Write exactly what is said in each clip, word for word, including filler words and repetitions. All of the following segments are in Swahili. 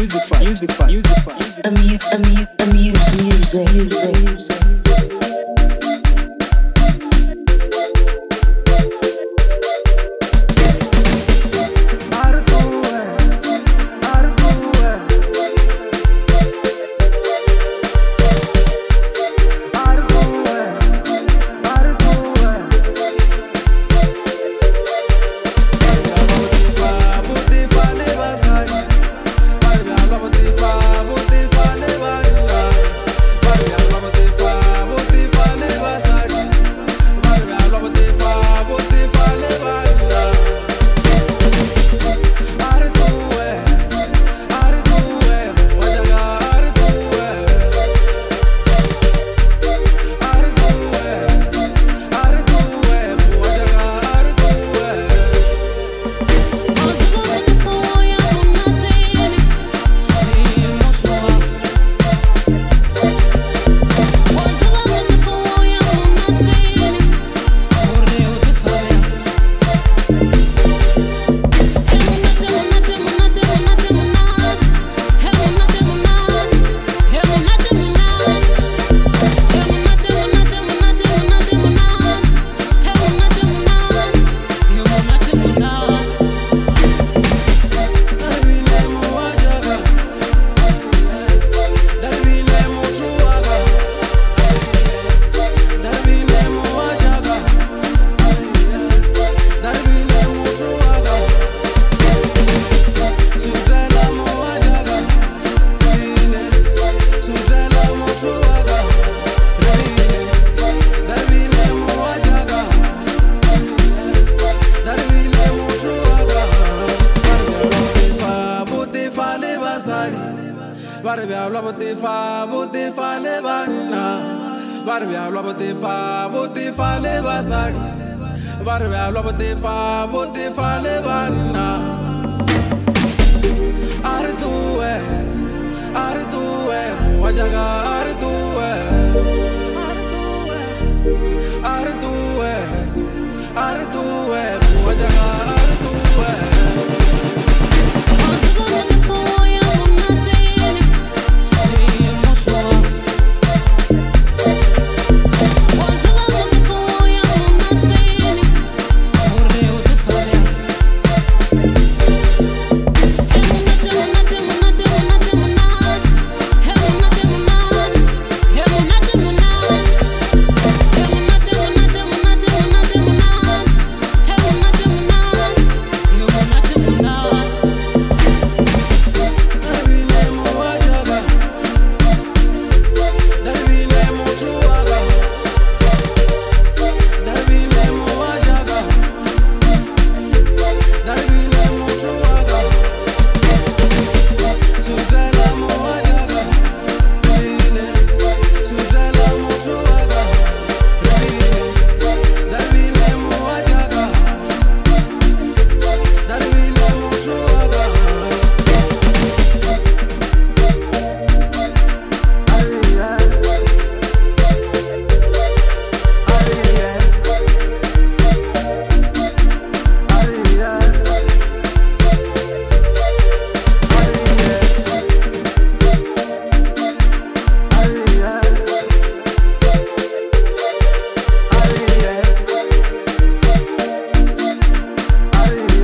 music fun, music fun, music fun, amuse, amuse, amuse, music, music, music. Barbia habla botefa, botefa le banna. Barbia habla botefa, botefa le basari. Barbia habla botefa, botefa le banna. Artue, artue, wajaga artue. Artue, artue, wajaga artue.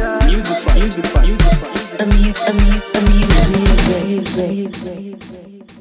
Amuse, amuse, amuse, music, music, music.